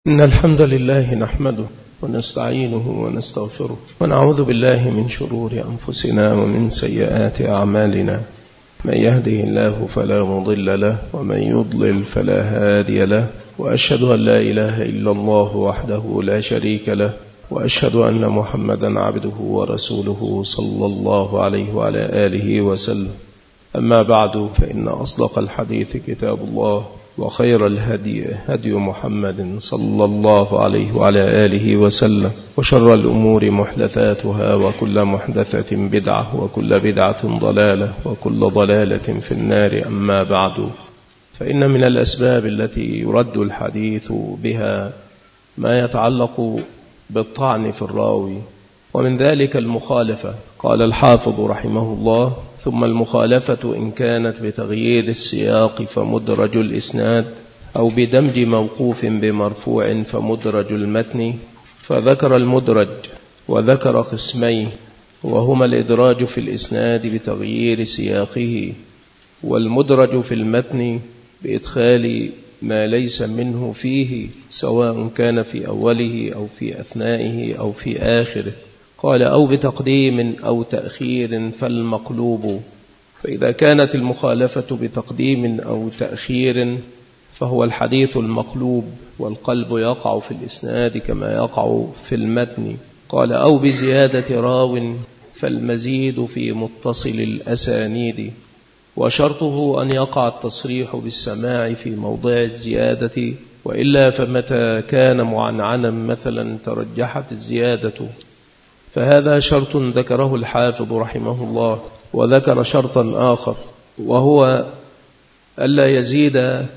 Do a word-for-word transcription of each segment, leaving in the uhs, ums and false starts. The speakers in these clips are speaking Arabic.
إن الحمد لله نحمده ونستعينه ونستغفره ونعوذ بالله من شرور أنفسنا ومن سيئات أعمالنا. من يهده الله فلا مضل له ومن يضلل فلا هادي له، وأشهد أن لا إله إلا الله وحده لا شريك له، وأشهد أن محمدا عبده ورسوله صلى الله عليه وعلى آله وسلم. أما بعد، فإن أصدق الحديث كتاب الله، وخير الهدي هدي محمد صلى الله عليه وعلى آله وسلم، وشر الأمور محدثاتها، وكل محدثة بدعة، وكل بدعة ضلالة، وكل ضلالة في النار. أما بعد، فإن من الأسباب التي يرد الحديث بها ما يتعلق بالطعن في الراوي، ومن ذلك المخالفة. قال الحافظ رحمه الله: ثم المخالفة إن كانت بتغيير السياق فمدرج الإسناد، أو بدمج موقوف بمرفوع فمدرج المتن. فذكر المدرج وذكر قسمين، وهما الإدراج في الإسناد بتغيير سياقه، والمدرج في المتن بإدخال ما ليس منه فيه، سواء كان في أوله أو في أثنائه أو في آخره. قال: أو بتقديم أو تأخير فالمقلوب. فإذا كانت المخالفة بتقديم أو تأخير فهو الحديث المقلوب، والقلب يقع في الإسناد كما يقع في المتن. قال: أو بزيادة راو فالمزيد في متصل الأسانيد، وشرطه أن يقع التصريح بالسماع في موضع الزيادة، وإلا فمتى كان معنعنا مثلا ترجحت الزيادة. فهذا شرط ذكره الحافظ رحمه الله. وذكر شرطا آخر، وهو ألا يزيد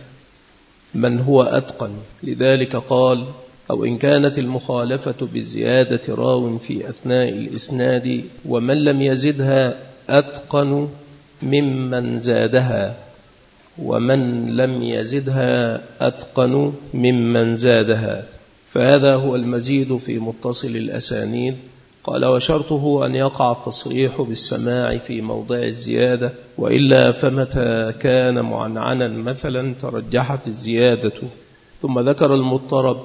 من هو أتقن. لذلك قال: أو إن كانت المخالفة بزيادة راو في أثناء الإسناد ومن لم يزدها أتقن ممن زادها، ومن لم يزدها أتقن ممن زادها. فهذا هو المزيد في متصل الأسانيد. قال: وشرطه أن يقع التصريح بالسماع في موضع الزيادة، وإلا فمتى كان معنعنا مثلا ترجحت الزيادة. ثم ذكر المضطرب،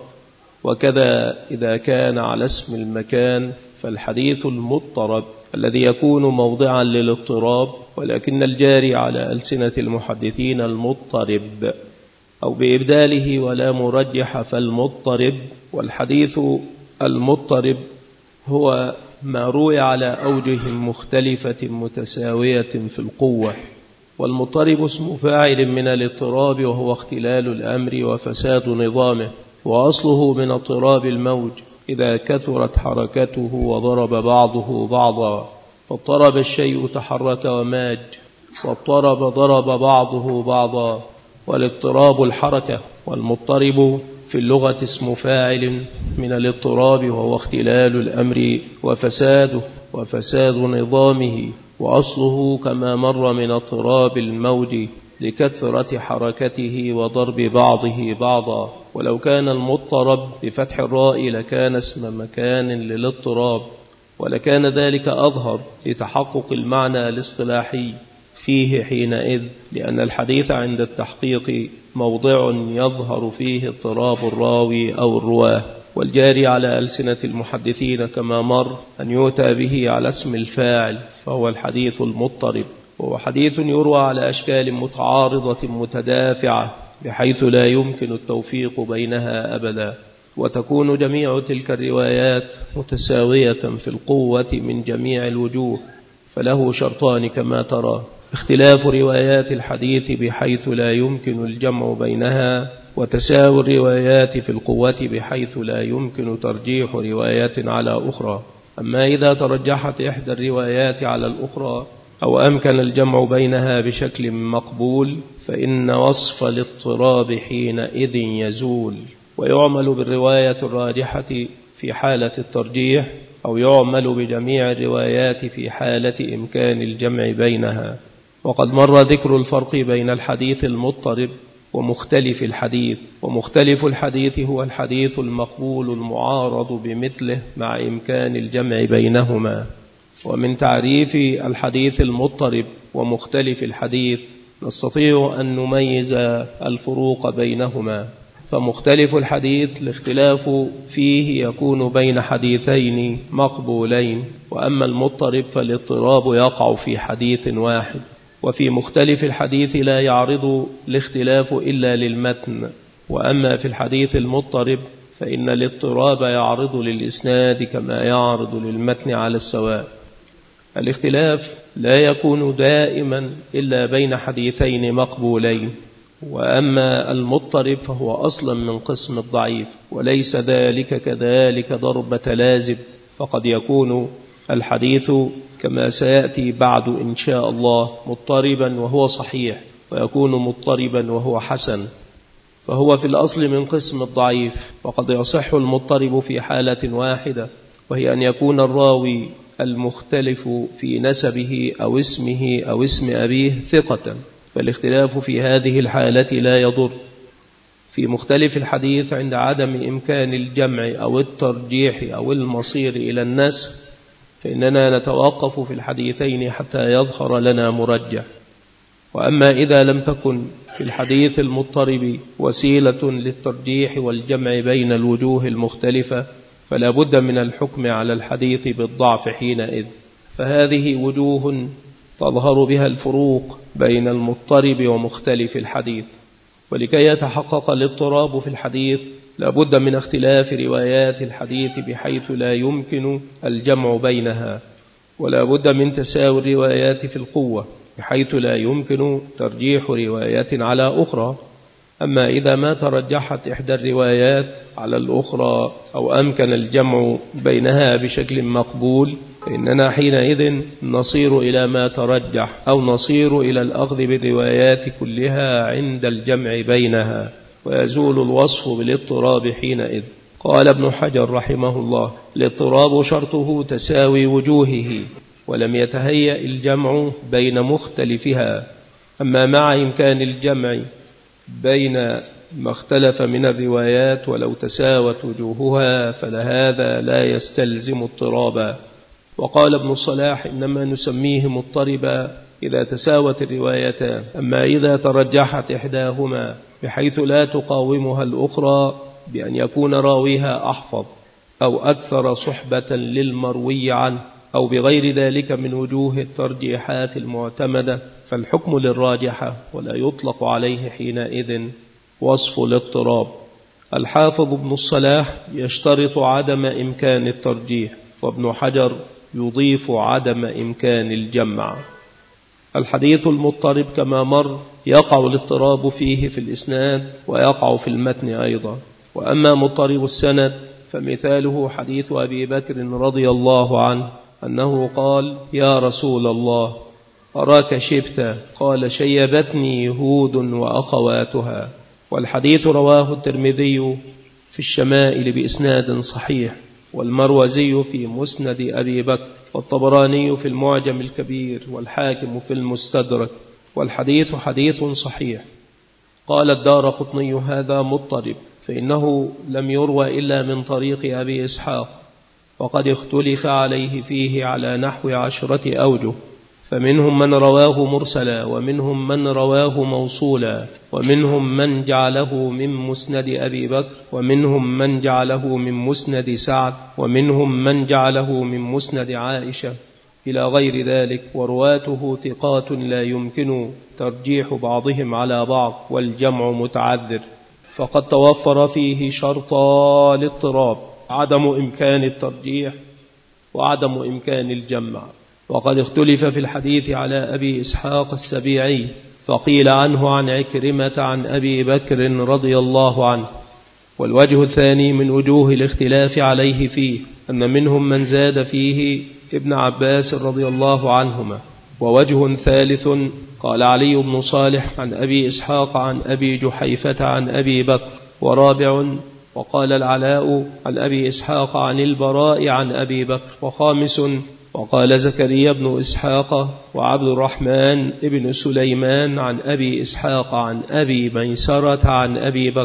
وكذا إذا كان على اسم المكان فالحديث المضطرب الذي يكون موضعا للاضطراب، ولكن الجاري على ألسنة المحدثين المضطرب، أو بإبداله ولا مرجح فالمضطرب. والحديث المضطرب هو ما روي على أوجه مختلفة متساوية في القوة. والمضطرب اسم فاعل من الاضطراب، وهو اختلال الأمر وفساد نظامه، وأصله من اضطراب الموج إذا كثرت حركته وضرب بعضه بعضا. فاضطرب الشيء تحرك وماج، واضطرب ضرب بعضه بعضا، والاضطراب الحركة. والمضطرب في اللغة اسم فاعل من الاضطراب، وهو اختلال الأمر وفساده وفساد نظامه، وأصله كما مر من اضطراب الموج لكثرة حركته وضرب بعضه بعضا. ولو كان المضطرب بفتح الراء لكان اسم مكان للاضطراب، ولكان ذلك أظهر لتحقق المعنى الاصطلاحي فيه حينئذ، لأن الحديث عند التحقيق موضع يظهر فيه اضطراب الراوي أو الرواه. والجاري على ألسنة المحدثين كما مر أن يؤتى به على اسم الفاعل، فهو الحديث المضطرب. وهو حديث يروى على أشكال متعارضة متدافعة بحيث لا يمكن التوفيق بينها أبدا، وتكون جميع تلك الروايات متساوية في القوة من جميع الوجوه. فله شرطان كما ترى: اختلاف روايات الحديث بحيث لا يمكن الجمع بينها، وتساوي الروايات في القوة بحيث لا يمكن ترجيح روايات على أخرى. أما إذا ترجحت إحدى الروايات على الأخرى أو أمكن الجمع بينها بشكل مقبول، فإن وصف الاضطراب حينئذ يزول، ويعمل بالرواية الراجحة في حالة الترجيح، أو يعمل بجميع الروايات في حالة إمكان الجمع بينها. وقد مر ذكر الفرق بين الحديث المضطرب ومختلف الحديث. ومختلف الحديث هو الحديث المقبول المعارض بمثله مع إمكان الجمع بينهما. ومن تعريف الحديث المضطرب ومختلف الحديث نستطيع أن نميز الفروق بينهما. فمختلف الحديث الاختلاف فيه يكون بين حديثين مقبولين، وأما المضطرب فالاضطراب يقع في حديث واحد. وفي مختلف الحديث لا يعرض الاختلاف إلا للمتن، وأما في الحديث المضطرب فإن الاضطراب يعرض للإسناد كما يعرض للمتن على السواء. الاختلاف لا يكون دائما إلا بين حديثين مقبولين، وأما المضطرب فهو أصلا من قسم الضعيف، وليس ذلك كذلك ضربة لازم، فقد يكون الحديث كما سيأتي بعد إن شاء الله مضطربا وهو صحيح، ويكون مضطربا وهو حسن، فهو في الأصل من قسم الضعيف. وقد يصح المضطرب في حالة واحدة، وهي أن يكون الراوي المختلف في نسبه أو اسمه أو اسم أبيه ثقة، فالاختلاف في هذه الحالة لا يضر. في مختلف الحديث عند عدم إمكان الجمع أو الترجيح أو المصير إلى النسخ، فإننا نتوقف في الحديثين حتى يظهر لنا مرجح. وأما إذا لم تكن في الحديث المضطرب وسيلة للترجيح والجمع بين الوجوه المختلفة، فلا بد من الحكم على الحديث بالضعف حينئذ. فهذه وجوه تظهر بها الفروق بين المضطرب ومختلف الحديث. ولكي يتحقق الاضطراب في الحديث لا بد من اختلاف روايات الحديث بحيث لا يمكن الجمع بينها، ولا بد من تساوي الروايات في القوة بحيث لا يمكن ترجيح روايات على أخرى. أما إذا ما ترجحت إحدى الروايات على الأخرى أو أمكن الجمع بينها بشكل مقبول، فإننا حينئذ نصير إلى ما ترجح، أو نصير إلى الأخذ بالروايات كلها عند الجمع بينها، ويزول الوصف بالاضطراب حينئذ. قال ابن حجر رحمه الله: الاضطراب شرطه تساوي وجوهه، ولم يتهيأ الجمع بين مختلفها. أما مع إمكان الجمع بين ما اختلف من الروايات ولو تساوت وجوهها فلهذا لا يستلزم اضطرابا. وقال ابن الصلاح: إنما نسميه مضطربا إذا تساوت الروايتان، أما إذا ترجحت إحداهما بحيث لا تقاومها الأخرى بأن يكون راويها أحفظ أو أكثر صحبة للمروي عنه أو بغير ذلك من وجوه الترجيحات المعتمدة، فالحكم للراجحة ولا يطلق عليه حينئذ وصف الاضطراب. الحافظ ابن الصلاح يشترط عدم إمكان الترجيح، وابن حجر يضيف عدم إمكان الجمع. الحديث المضطرب كما مر يقع الاضطراب فيه في الإسناد ويقع في المتن أيضا. وأما مضطرب السند فمثاله حديث أبي بكر رضي الله عنه أنه قال: يا رسول الله أراك شبت، قال: شيبتني هود وأخواتها. والحديث رواه الترمذي في الشمائل بإسناد صحيح، والمروزي في مسند أبي بكر، والطبراني في المعجم الكبير، والحاكم في المستدرك، والحديث حديث صحيح. قال الدارقطني: هذا مضطرب، فإنه لم يروى إلا من طريق أبي إسحاق، وقد اختلف عليه فيه على نحو عشرة أوجه، فمنهم من رواه مرسلا، ومنهم من رواه موصولا، ومنهم من جعله من مسند أبي بكر، ومنهم من جعله من مسند سعد، ومنهم من جعله من مسند عائشة، إلى غير ذلك. ورواته ثقات لا يمكن ترجيح بعضهم على بعض، والجمع متعذر، فقد توفر فيه شرطا الاضطراب: عدم إمكان الترجيح وعدم إمكان الجمع. وقد اختلف في الحديث على أبي إسحاق السبيعي، فقيل عنه عن عكرمة عن أبي بكر رضي الله عنه. والوجه الثاني من وجوه الاختلاف عليه فيه أن منهم من زاد فيه ابن عباس رضي الله عنهما. ووجه ثالث قال علي بن صالح عن أبي إسحاق عن أبي جحيفة عن أبي بكر. ورابع وقال العلاء عن أبي إسحاق عن البراء عن أبي بكر. وخامس وقال زكريا بن إسحاق وعبد الرحمن ابن سليمان عن أبي إسحاق عن أبي ميسرة عن أبي بكر.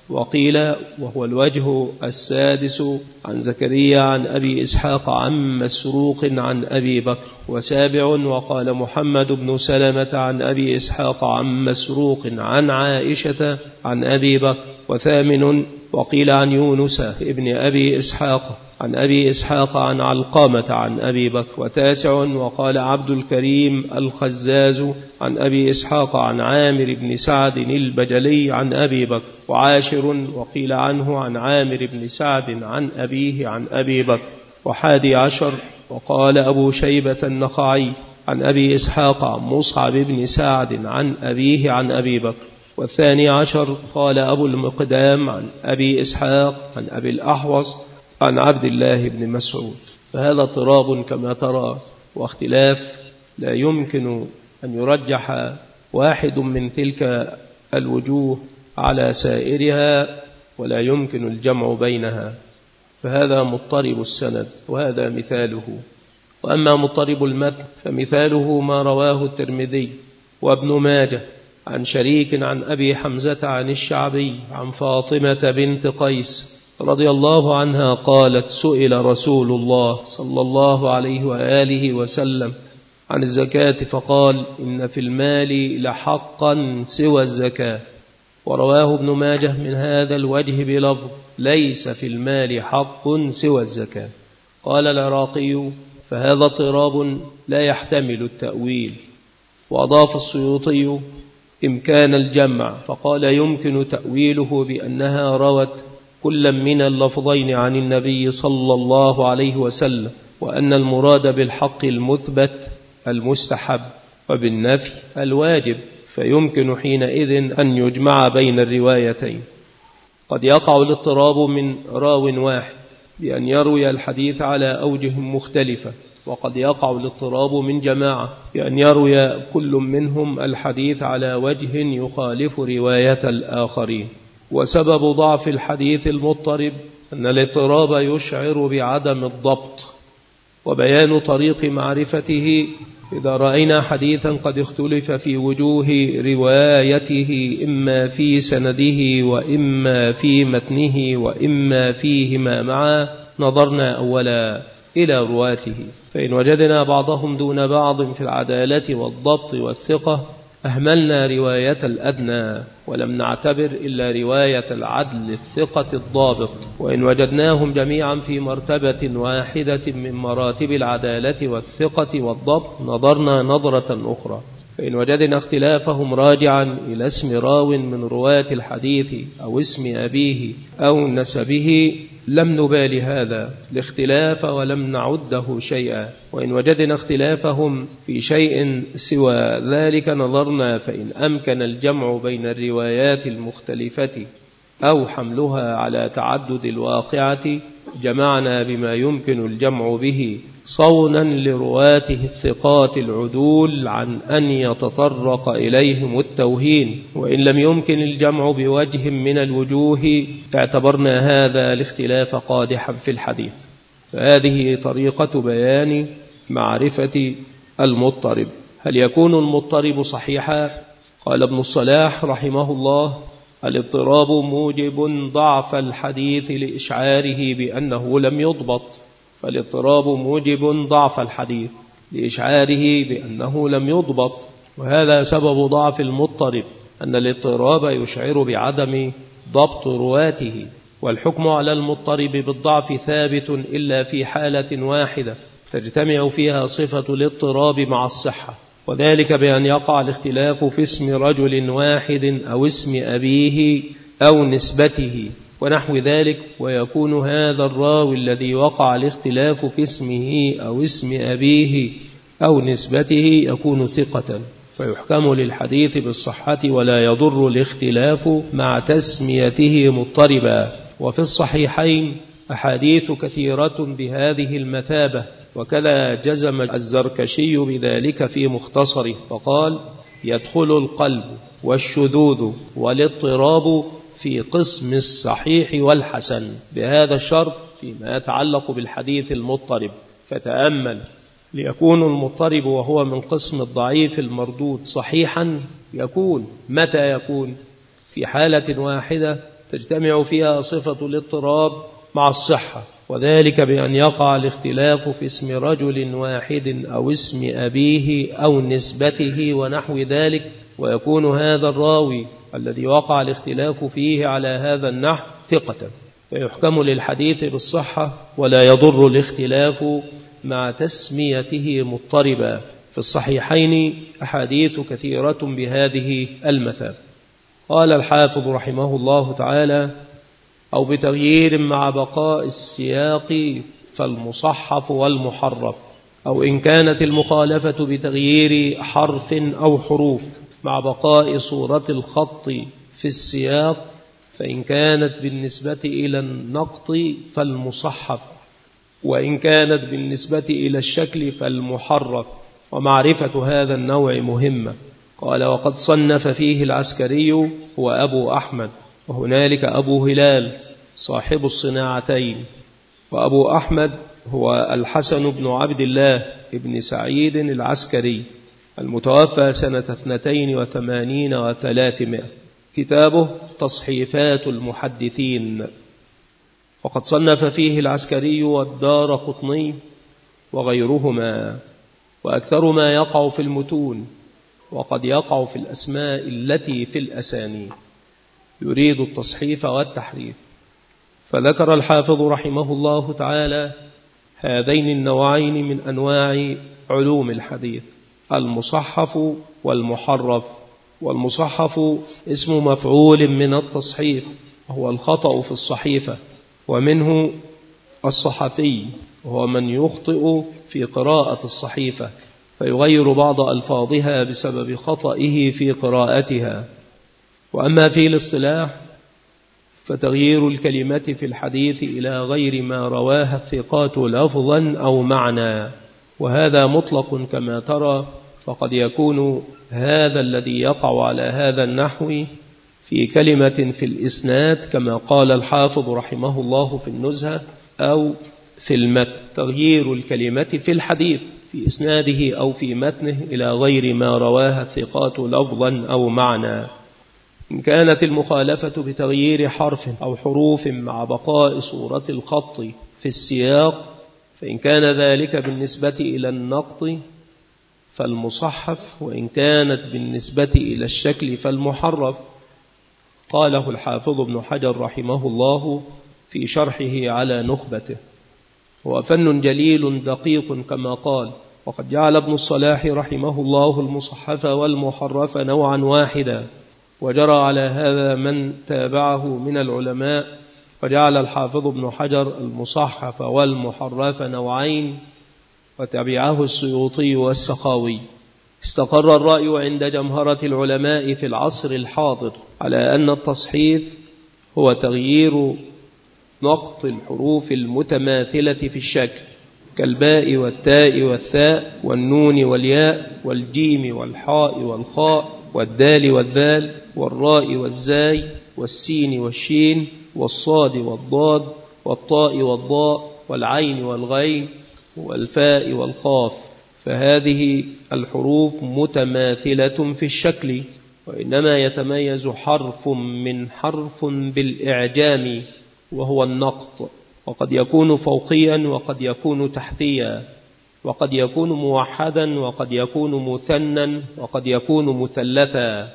وقيل وهو الوجه السادس عن زكريا عن أبي إسحاق عن مسروق عن أبي بكر. وسابع وقال محمد بن سلمة عن أبي إسحاق عن مسروق عن عائشة عن أبي بكر. وثامن وقيل عن يونس ابن أبي إسحاق عن أبي إسحاق عن علقمة عن أبي بكر. وتاسع وقال عبد الكريم الخزاز عن أبي إسحاق عن عامر بن سعد البجلي عن أبي بكر. وعاشر وقيل عنه عن عامر بن سعد عن أبيه عن أبي بكر. وحادي عشر وقال أبو شيبة النخعي عن أبي إسحاق عن مصعب بن سعد عن أبيه عن أبي بكر. والثاني عشر قال أبو المقدام عن أبي إسحاق عن أبي الأحوص عن عبد الله بن مسعود. فهذا اضطراب كما ترى واختلاف لا يمكن أن يرجح واحد من تلك الوجوه على سائرها ولا يمكن الجمع بينها. فهذا مضطرب السند وهذا مثاله. وأما مضطرب المتن فمثاله ما رواه الترمذي وابن ماجه عن شريك عن أبي حمزة عن الشعبي عن فاطمة بنت قيس رضي الله عنها قالت سئل رسول الله صلى الله عليه وآله وسلم عن الزكاة فقال إن في المال لحقا سوى الزكاة. ورواه ابن ماجه من هذا الوجه بلفظ ليس في المال حق سوى الزكاة. قال العراقي فهذا اضطراب لا يحتمل التأويل. وأضاف السيوطي إمكان الجمع فقال يمكن تأويله بأنها روت كل من اللفظين عن النبي صلى الله عليه وسلم وأن المراد بالحق المثبت المستحب وبالنفي الواجب فيمكن حينئذ أن يجمع بين الروايتين. قد يقع الاضطراب من راو واحد بأن يروي الحديث على أوجه مختلفة. وقد يقع الاضطراب من جماعة بأن يروي كل منهم الحديث على وجه يخالف رواية الآخرين. وسبب ضعف الحديث المضطرب أن الاضطراب يشعر بعدم الضبط. وبيان طريق معرفته إذا رأينا حديثا قد اختلف في وجوه روايته إما في سنده وإما في متنه وإما فيهما معا نظرنا أولا إلى رواته فإن وجدنا بعضهم دون بعض في العدالة والضبط والثقة أهملنا رواية الأدنى ولم نعتبر إلا رواية العدل الثقة الضابط. وإن وجدناهم جميعا في مرتبة واحدة من مراتب العدالة والثقة والضبط نظرنا نظرة أخرى فإن وجدنا اختلافهم راجعا إلى اسم راو من رواة الحديث أو اسم أبيه أو نسبه لم نبال هذا الاختلاف ولم نعده شيئا. وإن وجدنا اختلافهم في شيء سوى ذلك نظرنا فإن أمكن الجمع بين الروايات المختلفة أو حملها على تعدد الواقعة جمعنا بما يمكن الجمع به صونا لرواته الثقات العدول عن أن يتطرق إليهم التوهين. وإن لم يمكن الجمع بوجه من الوجوه اعتبرنا هذا الاختلاف قادحا في الحديث. فهذه طريقة بيان معرفة المضطرب. هل يكون المضطرب صحيحا؟ قال ابن الصلاح رحمه الله الاضطراب موجب ضعف الحديث لإشعاره بأنه لم يضبط. فالاضطراب موجب ضعف الحديث لإشعاره بأنه لم يضبط. وهذا سبب ضعف المضطرب أن الاضطراب يشعر بعدم ضبط رواته. والحكم على المضطرب بالضعف ثابت إلا في حالة واحدة تجتمع فيها صفة الاضطراب مع الصحة وذلك بأن يقع الاختلاف في اسم رجل واحد أو اسم أبيه أو نسبته ونحو ذلك ويكون هذا الراوي الذي وقع الاختلاف في اسمه أو اسم أبيه أو نسبته يكون ثقة فيحكم للحديث بالصحة ولا يضر الاختلاف مع تسميته مضطربا. وفي الصحيحين أحاديث كثيرة بهذه المثابة وكذا جزم الزركشي بذلك في مختصره فقال يدخل القلب والشذوذ والاضطراب في قسم الصحيح والحسن بهذا الشرط فيما يتعلق بالحديث المضطرب. فتأمل ليكون المضطرب وهو من قسم الضعيف المردود صحيحا يكون متى يكون في حالة واحدة تجتمع فيها صفة الاضطراب مع الصحة، وذلك بأن يقع الاختلاف في اسم رجل واحد أو اسم أبيه أو نسبته ونحو ذلك، ويكون هذا الراوي الذي وقع الاختلاف فيه على هذا النحو ثقة، فيحكم للحديث بالصحة ولا يضر الاختلاف مع تسميته مضطربا. في الصحيحين أحاديث كثيرة بهذه المثال. قال الحافظ رحمه الله تعالى: أو بتغيير مع بقاء السياق فالمصحف والمحرف، أو إن كانت المخالفة بتغيير حرف أو حروف مع بقاء صورة الخط في السياق، فإن كانت بالنسبة إلى النقط فالمصحف، وإن كانت بالنسبة إلى الشكل فالمحرف. ومعرفة هذا النوع مهمة. قال: وقد صنف فيه العسكري هو أبو أحمد، وهنالك أبو هلال صاحب الصناعتين، وأبو أحمد هو الحسن بن عبد الله بن سعيد العسكري المتوفى سنة اثنتين وثمانين وثلاثمائة. كتابه تصحيفات المحدثين. وقد صنف فيه العسكري والدارقطني وغيرهما، وأكثر ما يقع في المتون، وقد يقع في الأسماء التي في الأسانيد، يريد التصحيف والتحريف. فذكر الحافظ رحمه الله تعالى هذين النوعين من أنواع علوم الحديث: المصحف والمحرف. والمصحف اسم مفعول من التصحيف، وهو الخطأ في الصحيفة، ومنه الصحفي، وهو من يخطئ في قراءة الصحيفة فيغير بعض ألفاظها بسبب خطئه في قراءتها. وأما في الاصطلاح فتغيير الكلمة في الحديث إلى غير ما رواها الثقات لفظا أو معنى، وهذا مطلق كما ترى، فقد يكون هذا الذي يقع على هذا النحو في كلمة في الإسناد كما قال الحافظ رحمه الله في النزهة، أو في المتن. تغيير الكلمة في الحديث في إسناده أو في متنه إلى غير ما رواها الثقات لفظا أو معنى. إن كانت المخالفة بتغيير حرف أو حروف مع بقاء صورة الخط في السياق، فإن كان ذلك بالنسبة إلى النقط فالمصحف، وإن كانت بالنسبة إلى الشكل فالمحرف. قاله الحافظ ابن حجر رحمه الله في شرحه على نخبته: هو فن جليل دقيق كما قال. وقد جعل ابن الصلاح رحمه الله المصحف والمحرف نوعا واحدا، وجرى على هذا من تابعه من العلماء، فجعل الحافظ ابن حجر المصحف والمحرف نوعين، وتبعه السيوطي والسخاوي. استقر الرأي عند جمهرة العلماء في العصر الحاضر على أن التصحيف هو تغيير نقط الحروف المتماثلة في الشكل كالباء والتاء والثاء والنون والياء والجيم والحاء والخاء والدال والذال والراء والزاي والسين والشين والصاد والضاد والطاء والضاء والعين والغين والفاء والقاف. فهذه الحروف متماثلة في الشكل، وإنما يتميز حرف من حرف بالإعجام وهو النقط، وقد يكون فوقيا وقد يكون تحتيا، وقد يكون موحدا وقد يكون مثنى وقد يكون مثلثا.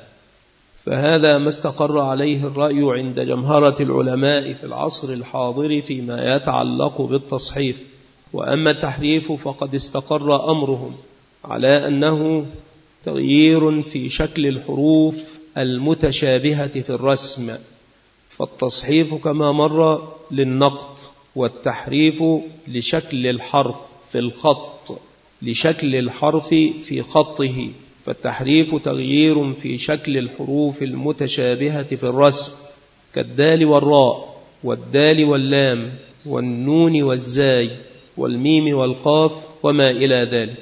فهذا ما استقر عليه الرأي عند جمهرة العلماء في العصر الحاضر فيما يتعلق بالتصحيف. وأما التحريف فقد استقر أمرهم على أنه تغيير في شكل الحروف المتشابهة في الرسم، فالتصحيف كما مر للنقط، والتحريف لشكل الحرف في الخط، لشكل الحرف في خطه. فالتحريف تغيير في شكل الحروف المتشابهة في الرسم كالدال والراء والدال واللام والنون والزاي والميم والقاف وما إلى ذلك.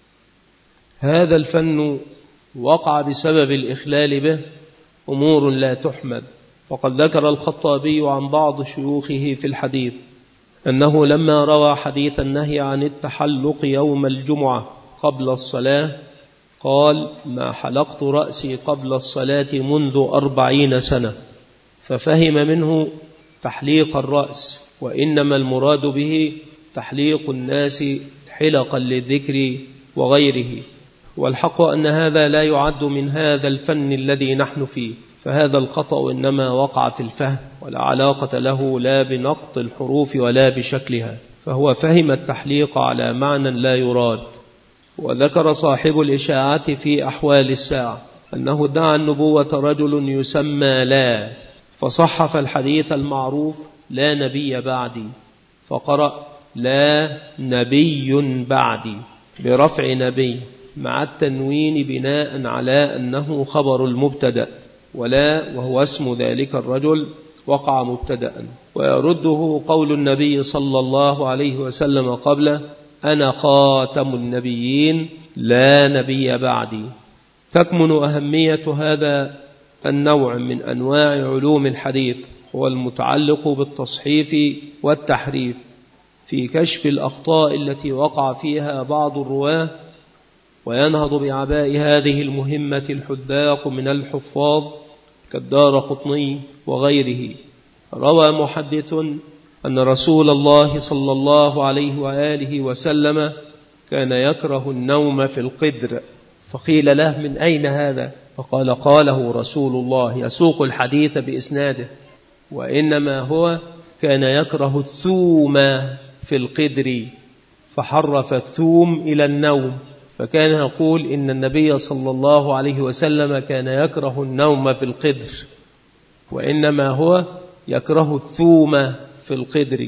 هذا الفن وقع بسبب الإخلال به أمور لا تحمد. وقد ذكر الخطابي عن بعض شيوخه في الحديث أنه لما روى حديث النهي عن التحلق يوم الجمعة قبل الصلاة قال: ما حلقت رأسي قبل الصلاة منذ أربعين سنة. ففهم منه تحليق الرأس، وإنما المراد به تحليق الناس حلقا للذكر وغيره. والحق أن هذا لا يعد من هذا الفن الذي نحن فيه، فهذا الخطأ إنما وقع في الفهم، ولا علاقة له لا بنقط الحروف ولا بشكلها، فهو فهم التحليق على معنى لا يراد. وذكر صاحب الإشاعة في أحوال الساعة أنه ادعى النبوة رجل يسمى لا، فصحف الحديث المعروف لا نبي بعدي، فقرأ لا نبي بعدي برفع نبي مع التنوين بناء على أنه خبر المبتدأ، ولا وهو اسم ذلك الرجل وقع مبتدأ. ويرده قول النبي صلى الله عليه وسلم قبله أنا خاتم النبيين لا نبي بعدي. تكمن أهمية هذا النوع من أنواع علوم الحديث هو المتعلق بالتصحيف والتحريف في كشف الأخطاء التي وقع فيها بعض الرواة، وينهض بعباء هذه المهمة الحذاق من الحفاظ كالدارقطني وغيره. روى محدث أن رسول الله صلى الله عليه وآله وسلم كان يكره النوم في القدر، فقيل له من أين هذا؟ فقال قاله رسول الله يسوق الحديث بإسناده، وإنما هو كان يكره الثوم في القدر، فحرف الثوم إلى النوم، فكان يقول إن النبي صلى الله عليه وسلم كان يكره النوم في القدر، وإنما هو يكره الثوم في القدر.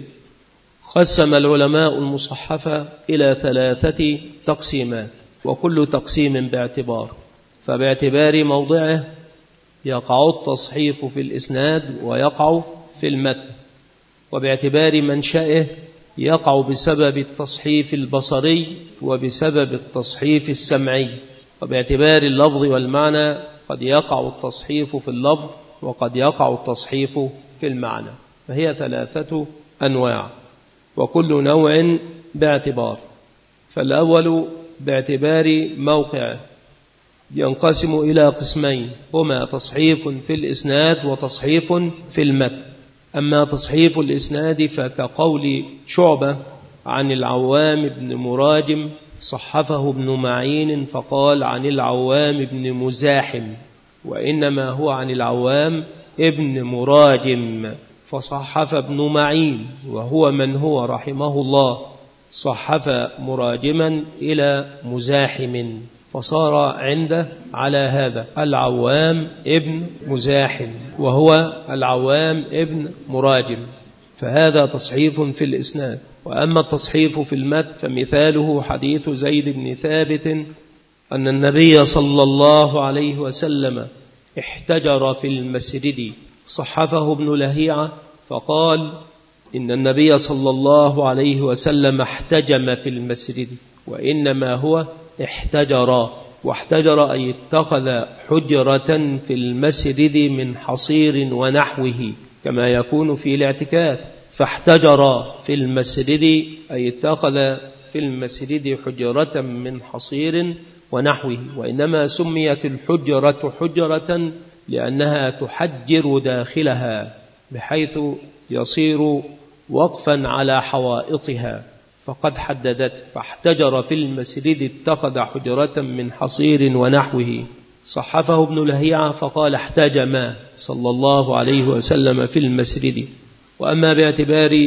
قسم العلماء المصحف إلى ثلاثة تقسيمات، وكل تقسيم باعتبار، فباعتبار موضعه يقع التصحيف في الإسناد ويقع في المتن، وباعتبار منشأه يقع بسبب التصحيف البصري وبسبب التصحيف السمعي، وباعتبار اللفظ والمعنى قد يقع التصحيف في اللفظ وقد يقع التصحيف في المعنى، فهي ثلاثة أنواع وكل نوع باعتبار. فالأول باعتبار موقعه ينقسم إلى قسمين، هما تصحيف في الإسناد وتصحيف في المتن. أما تصحيف الإسناد فكقول شعبة عن العوام بن مراجم صحفه ابن معين فقال عن العوام بن مزاحم، وإنما هو عن العوام ابن مراجم فصحف ابن معين، وهو من هو رحمه الله صحف مراجما إلى مزاحم، فصار عنده على هذا العوام ابن مزاحم وهو العوام ابن مراجم، فهذا تصحيف في الإسناد. وأما التصحيف في المتن فمثاله حديث زيد بن ثابت أن النبي صلى الله عليه وسلم احتجر في المسجد، صحفه ابن لهيعة فقال إن النبي صلى الله عليه وسلم احتجم في المسجد، وإنما هو احتجر، واحتجر أي اتخذ حجرة في المسجد من حصير ونحوه كما يكون في الاعتكاف، فاحتجر في المسجد أي اتخذ في المسجد حجرة من حصير ونحوه. وإنما سميت الحجرة حجرة لأنها تحجر داخلها بحيث يصير وقفا على حوائطها، فقد حددت فاحتجر في المسجد اتخذ حجرة من حصير ونحوه. صحفه ابن لهيعة فقال احتجم صلى الله عليه وسلم في المسجد. وأما باعتبار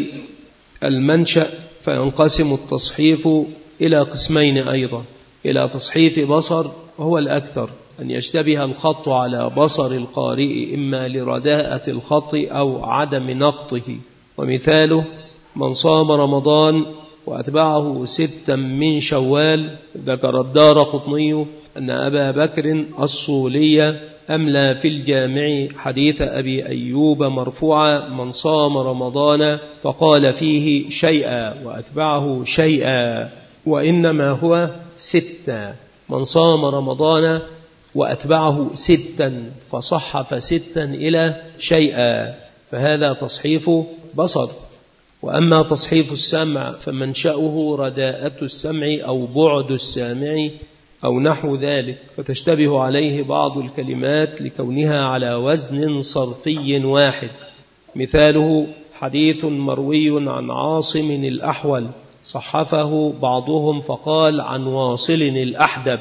المنشأ فينقسم التصحيف إلى قسمين أيضا، إلى تصحيف بصر وهو الأكثر، أن يشتبه الخط على بصر القارئ إما لرداءة الخط أو عدم نقطه، ومثاله من صام رمضان وأتبعه ستا من شوال. ذكر الدارقطني أن أبا بكر الصولي أملى في الجامع حديث أبي أيوب مرفوعا من صام رمضان فقال فيه شيئا وأتبعه شيئا، وإنما هو ستا، من صام رمضان وأتبعه ستا فصحف ستا إلى شيئا، فهذا تصحيف بصر. وأما تصحيف السمع فمنشأه رداءة السمع أو بعد السامع أو نحو ذلك، فتشتبه عليه بعض الكلمات لكونها على وزن صرفي واحد. مثاله حديث مروي عن عاصم الأحول صحفه بعضهم فقال عن واصل الأحدب،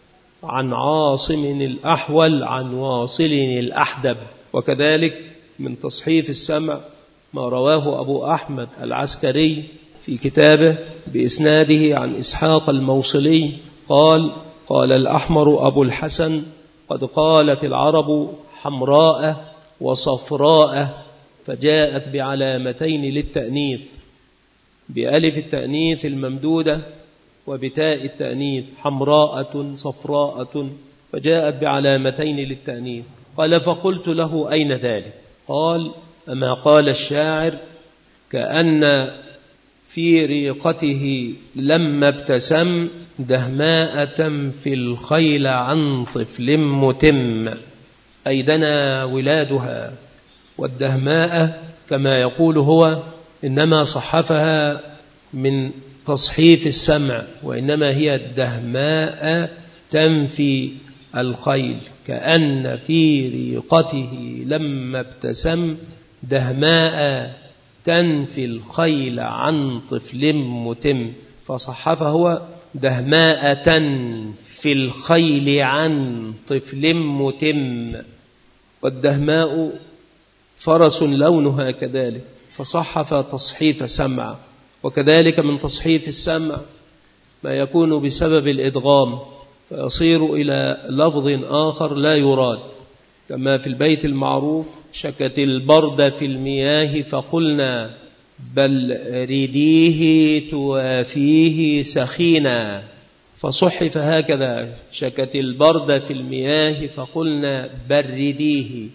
عن عاصم الأحول عن واصل الأحدب. وكذلك من تصحيف السمع ما رواه أبو أحمد العسكري في كتابه بإسناده عن إسحاق الموصلي قال: قال الأحمر أبو الحسن: قد قالت العرب حمراء وصفراء، فجاءت بعلامتين للتأنيث، بألف التأنيث الممدودة وبتاء التأنيث، حمراءة صفراءة، فجاءت بعلامتين للتأنيث. قال: فقلت له: أين ذلك؟ قال: أما قال الشاعر: كأن في ريقته لما ابتسم دهماء تنفي الخيل عن طفل متم، أي دنا ولادها. والدهماء كما يقول هو إنما صحفها من تصحيف السمع، وإنما هي الدهماء تنفي الخيل، كأن في ريقته لما ابتسم دهماء تنفي الخيل عن طفل متم، فصحفه هو دهماء تنفي الخيل عن طفل متم. والدهماء فرس لونها كذلك، فصحف تصحيف سمع. وكذلك من تصحيف السمع ما يكون بسبب الإدغام فيصير إلى لفظ آخر لا يراد، كما في البيت المعروف: شكت البرد في المياه فقلنا بل رديه توافيه سخينا، فصحف هكذا: شكت البرد في المياه فقلنا برديه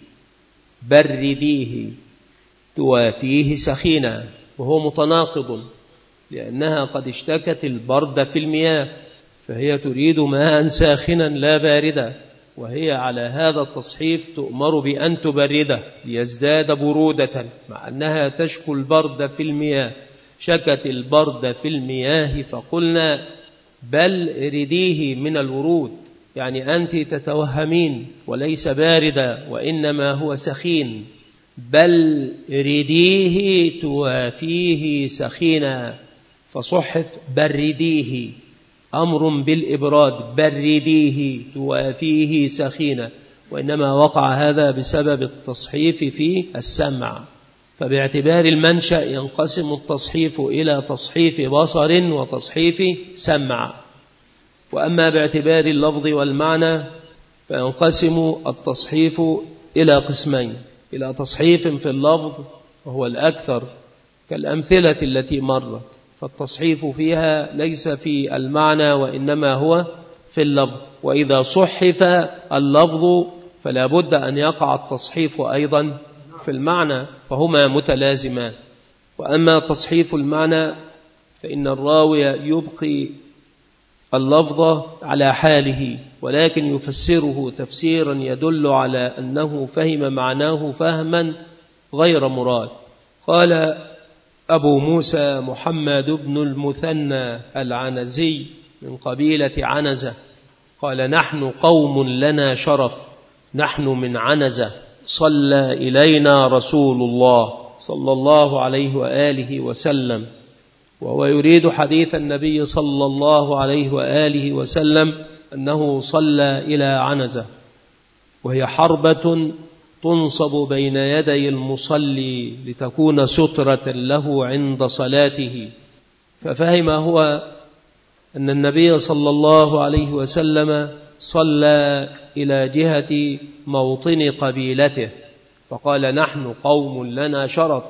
برديه توافيه سخينا، وهو متناقض لأنها قد اشتكت البرد في المياه، فهي تريد ماء ساخنا لا باردا، وهي على هذا التصحيف تؤمر بأن تبرده ليزداد برودة، مع أنها تشكو البرد في المياه. شكت البرد في المياه فقلنا بل رديه من الورود، يعني أنت تتوهمين وليس باردا وإنما هو سخين، بل رديه توافيه سخينا، فصحف برديه، أمر بالإبراد، برديه توافيه سخينا، وإنما وقع هذا بسبب التصحيف في السمع. فباعتبار المنشأ ينقسم التصحيف إلى تصحيف بصر وتصحيف سمع. وأما باعتبار اللفظ والمعنى فينقسم التصحيف إلى قسمين: إلى تصحيف في اللفظ وهو الأكثر كالأمثلة التي مرت، فالتصحيف فيها ليس في المعنى وإنما هو في اللفظ، وإذا صحف اللفظ فلا بد أن يقع التصحيف أيضا في المعنى، فهما متلازمان. وأما تصحيف المعنى فإن الراوي يبقي اللفظ على حاله، ولكن يفسره تفسيرا يدل على أنه فهم معناه فهما غير مراد. قال أبو موسى محمد بن المثنى العنزي من قبيلة عنزة قال: نحن قوم لنا شرف، نحن من عنزة، صلى إلينا رسول الله صلى الله عليه وآله وسلم. وهو يريد حديث النبي صلى الله عليه وآله وسلم أنه صلى إلى عنزة، وهي حربة تنصب بين يدي المصلي لتكون سترة له عند صلاته. ففهم هو أن النبي صلى الله عليه وسلم صلى إلى جهة موطن قبيلته، فقال: نحن قوم لنا شرف،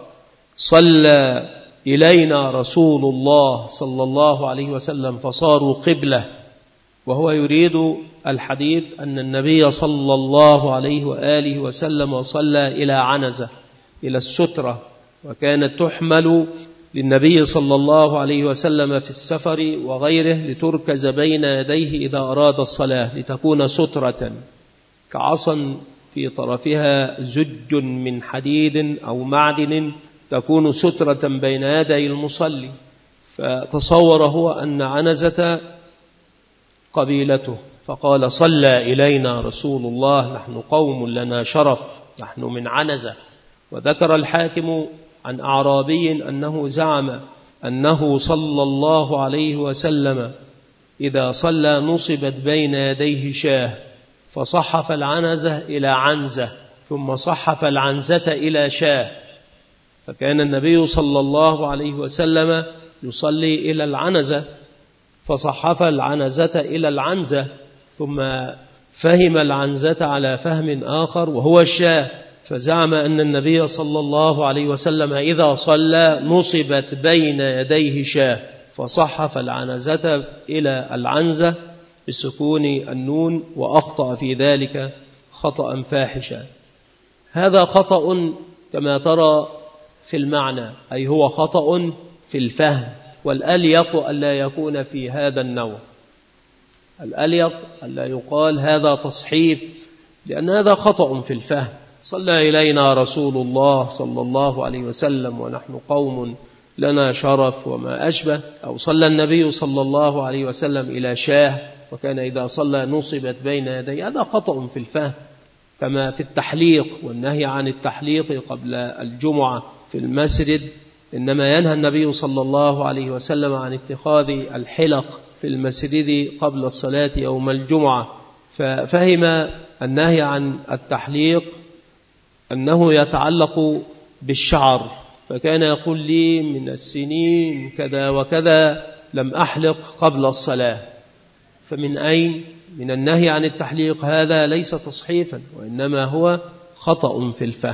صلى إلينا رسول الله صلى الله عليه وسلم، فصاروا قبلة. وهو يريد الحديث أن النبي صلى الله عليه وآله وسلم صلى إلى عنزة، إلى السترة، وكانت تحمل للنبي صلى الله عليه وسلم في السفر وغيره لتركز بين يديه إذا أراد الصلاة، لتكون سترة كعصا في طرفها زج من حديد أو معدن تكون سترة بين يدي المصلي. فتصور هو أن عنزة قبيلته، فقال: صلى إلينا رسول الله، نحن قوم لنا شرف، نحن من عنزة. وذكر الحاكم عن أعرابي أنه زعم أنه صلى الله عليه وسلم إذا صلى نصبت بين يديه شاه، فصحف العنزة إلى عنزة، ثم صحف العنزة إلى شاه، فكان النبي صلى الله عليه وسلم يصلي إلى العنزة، فصحف العنزة إلى العنزة، ثم فهم العنزة على فهم آخر وهو الشاه، فزعم أن النبي صلى الله عليه وسلم إذا صلى نصبت بين يديه شاه، فصحف العنزة إلى العنزة بسكون النون، وأخطأ في ذلك خطأ فاحشا. هذا خطأ كما ترى في المعنى، أي هو خطأ في الفهم، والأليق ألا يكون في هذا النوع، الأليق ألا يقال هذا تصحيف، لأن هذا خطأ في الفهم. صلى إلينا رسول الله صلى الله عليه وسلم ونحن قوم لنا شرف وما أشبه، أو صلى النبي صلى الله عليه وسلم إلى شاه، وكان إذا صلى نصبت بين يديه، هذا خطأ في الفهم. كما في التحليق والنهي عن التحليق قبل الجمعة في المسجد، إنما ينهى النبي صلى الله عليه وسلم عن اتخاذ الحلق في المسجد قبل الصلاة يوم الجمعة، ففهم النهي عن التحليق أنه يتعلق بالشعر، فكان يقول لي من السنين كذا وكذا لم أحلق قبل الصلاة. فمن أين؟ من النهي عن التحليق، هذا ليس تصحيفا، وإنما هو خطأ في الفهم.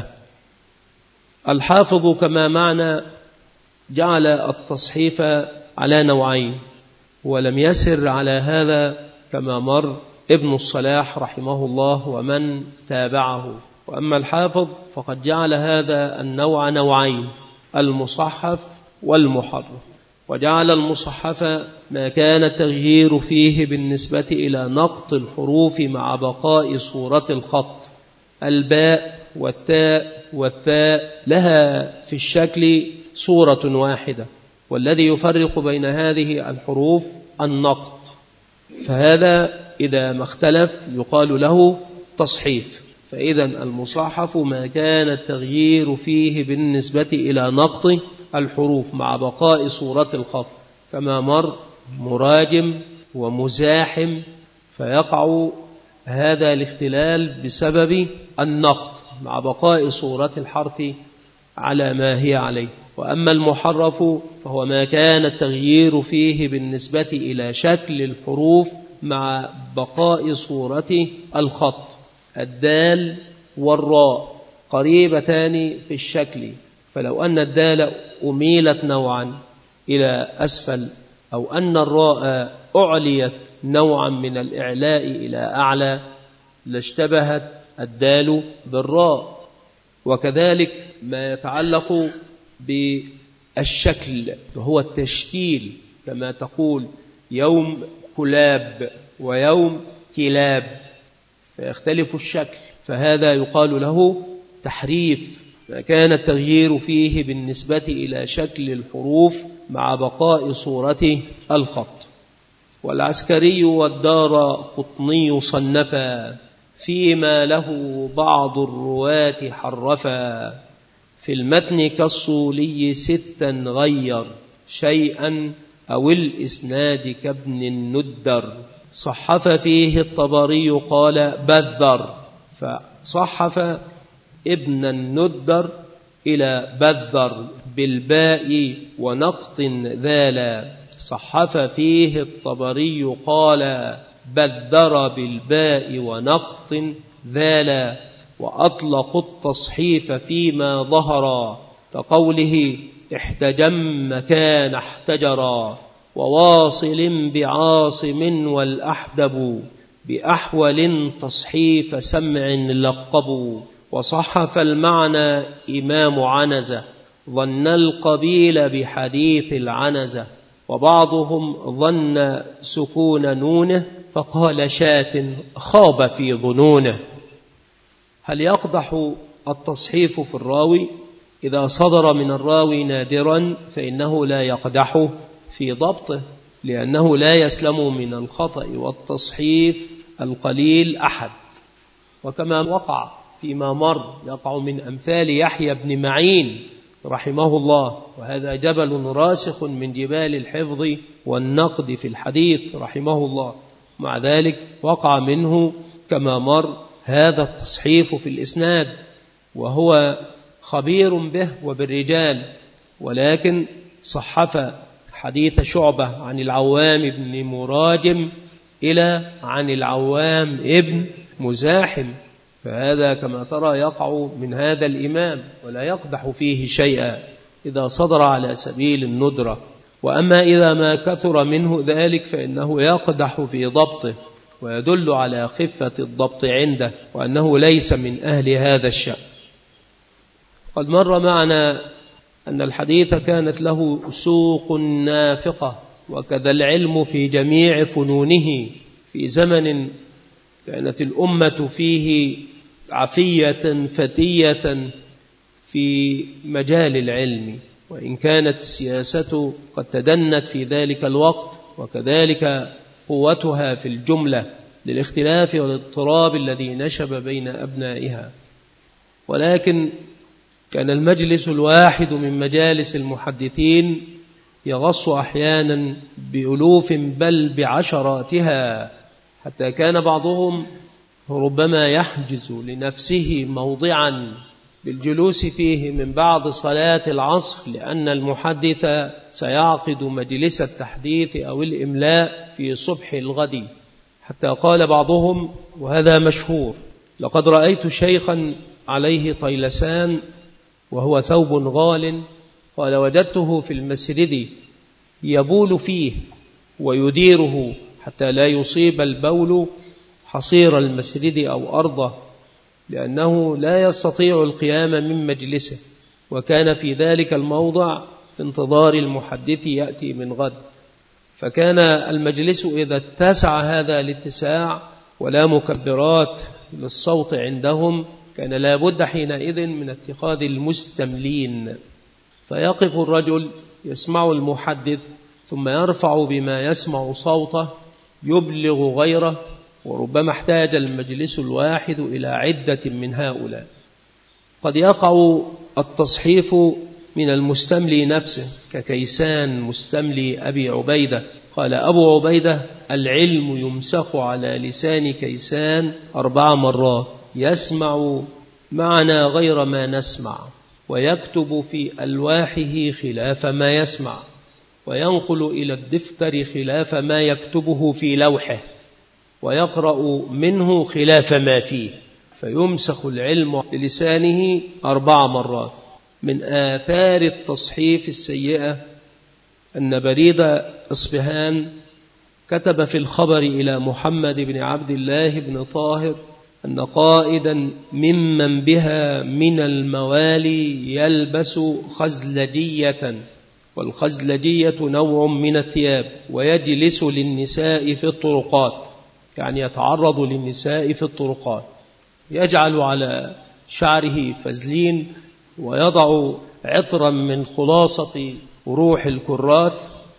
الحافظ كما معنى جعل التصحيف على نوعين، ولم يسر على هذا كما مر ابن الصلاح رحمه الله ومن تابعه. وأما الحافظ فقد جعل هذا النوع نوعين، المصحف والمحرف، وجعل المصحف ما كان التغيير فيه بالنسبة إلى نقط الحروف مع بقاء صورة الخط. الباء والتاء والثاء لها في الشكل صورة واحدة، والذي يفرق بين هذه الحروف النقط، فهذا إذا ما اختلف يقال له تصحيف. فإذا المصحف ما كان التغيير فيه بالنسبة إلى نقط الحروف مع بقاء صورة الخط، كما مر مراجم ومزاحم، فيقع هذا الاختلال بسبب النقط مع بقاء صورة الحرف على ما هي عليه. وأما المحرف فهو ما كان التغيير فيه بالنسبة إلى شكل الحروف مع بقاء صورة الخط. الدال والراء قريبتان في الشكل، فلو أن الدال أميلت نوعا إلى أسفل، أو أن الراء أعليت نوعا من الإعلاء إلى أعلى، لاشتبهت الدال بالراء. وكذلك ما يتعلق بالشكل وهو التشكيل، كما تقول يوم كلاب ويوم كلاب، فيختلف الشكل، فهذا يقال له تحريف، ما كان التغيير فيه بالنسبة إلى شكل الحروف مع بقاء صورة الخط. والعسكري والدار قطني صنفا فيما له بعض الرواة حرفا، في المتن كالصولي ستا غير شيئا أو الإسناد كابن الندر. صحف فيه الطبري قال بذر، فصحف ابن الندر إلى بذر بالباء ونقط ذالا. صحف فيه الطبري قال بذر بالباء ونقط ذالا، وأطلق التصحيف فيما ظهر كقوله احتجم مكان احتجرا، وواصل بعاصم والأحدب بأحول تصحيف سمع لقبوا. وصحف المعنى إمام عنزة ظن القبيل بحديث العنزة، وبعضهم ظن سكون نونه فقال شاة خاب في ظنونه. هل يقدح التصحيف في الراوي؟ إذا صدر من الراوي نادرا فإنه لا يقدح في ضبطه، لأنه لا يسلم من الخطأ والتصحيف القليل أحد. وكما وقع فيما مر يقع من أمثال يحيى بن معين رحمه الله، وهذا جبل راسخ من جبال الحفظ والنقد في الحديث رحمه الله، مع ذلك وقع منه كما مر هذا التصحيف في الإسناد، وهو خبير به وبالرجال، ولكن صحف حديث شعبة عن العوام بن مراجم إلى عن العوام ابن مزاحم، فهذا كما ترى يقع من هذا الإمام ولا يقدح فيه شيئا إذا صدر على سبيل الندرة. وأما إذا ما كثر منه ذلك فإنه يقدح في ضبطه ويدل على خفة الضبط عنده وأنه ليس من أهل هذا الشأن. قد مر معنا أن الحديث كانت له سوق نافقة، وكذا العلم في جميع فنونه في زمن كانت الأمة فيه عفية فتية في مجال العلم، وإن كانت السياسة قد تدنت في ذلك الوقت، وكذلك قوتها في الجملة للاختلاف والاضطراب الذي نشب بين أبنائها. ولكن كان المجلس الواحد من مجالس المحدثين يغص أحيانا بألوف بل بعشراتها، حتى كان بعضهم ربما يحجز لنفسه موضعا بالجلوس فيه من بعد صلاة العصر، لأن المحدث سيعقد مجلس التحديث أو الإملاء في صبح الغد. حتى قال بعضهم، وهذا مشهور: لقد رأيت شيخا عليه طيلسان وهو ثوب غال، قال وجدته في المسجد يبول فيه ويديره حتى لا يصيب البول حصير المسجد أو أرضه، لأنه لا يستطيع القيام من مجلسه، وكان في ذلك الموضع في انتظار المحدث يأتي من غد. فكان المجلس إذا اتسع هذا الاتساع ولا مكبرات للصوت عندهم كان لا بد حينئذ من اتخاذ المستملين، فيقف الرجل يسمع المحدث ثم يرفع بما يسمع صوته يبلغ غيره، وربما احتاج المجلس الواحد إلى عدة من هؤلاء. قد يقع التصحيف من المستملي نفسه ككيسان مستملي أبي عبيدة، قال أبو عبيدة: العلم يمسخ على لسان كيسان أربع مرات، يسمع معنا غير ما نسمع، ويكتب في ألواحه خلاف ما يسمع، وينقل إلى الدفتر خلاف ما يكتبه في لوحه، ويقرأ منه خلاف ما فيه، فيمسخ العلم للسانه أربع مرات. من آثار التصحيف السيئة أن بريد إصفهان كتب في الخبر إلى محمد بن عبد الله بن طاهر أن قائدا ممن بها من الموالي يلبس خزلجية، والخزلجية نوع من الثياب، ويجلس للنساء في الطرقات، يعني يتعرض للنساء في الطرقات، يجعل على شعره فزلين، ويضع عطرا من خلاصة روح الكراث،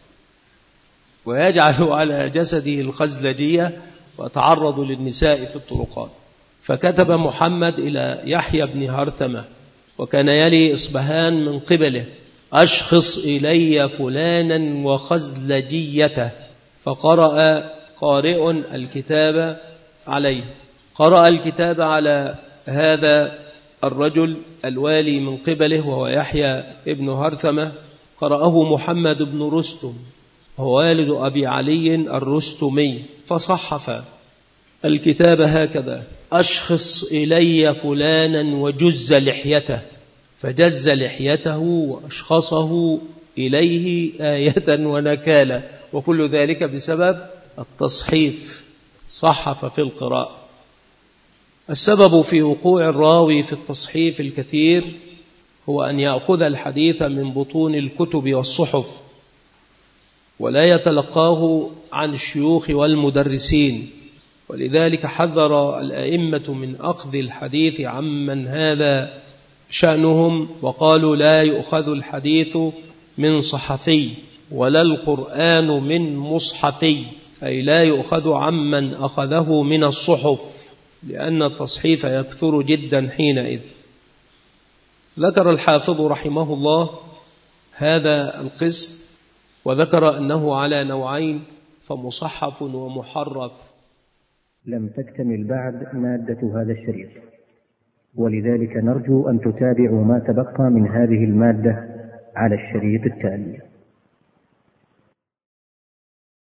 ويجعل على جسده الخزلجية، ويتعرض للنساء في الطرقات. فكتب محمد إلى يحيى بن هرثمة، وكان يلي إصبهان من قبله: أشخص إلي فلانا وخزلجيته. فقرأ قارئ الكتاب عليه، قرأ الكتاب على هذا الرجل الوالي من قبله وهو يحيى ابن هرثمة، قرأه محمد بن رستم هو والد أبي علي الرستمي، فصحف الكتاب هكذا: أشخص إلي فلانا وجز لحيته، فجز لحيته وأشخصه إليه آية ونكالا، وكل ذلك بسبب التصحيف، صحف في القراءة. السبب في وقوع الراوي في التصحيف الكثير هو أن يأخذ الحديث من بطون الكتب والصحف، ولا يتلقاه عن الشيوخ والمدرسين، ولذلك حذر الأئمة من أخذ الحديث عمن هذا شأنهم، وقالوا لا يؤخذ الحديث من صحفي ولا القرآن من مصحفي، أي لا يؤخذ عمن أخذه من الصحف، لأن التصحيف يكثر جدا حينئذ. ذكر الحافظ رحمه الله هذا القسم، وذكر أنه على نوعين، فمصحف ومحرف. لم تكتمل بعد مادة هذا الشريط، ولذلك نرجو أن تتابعوا ما تبقى من هذه المادة على الشريط التالي.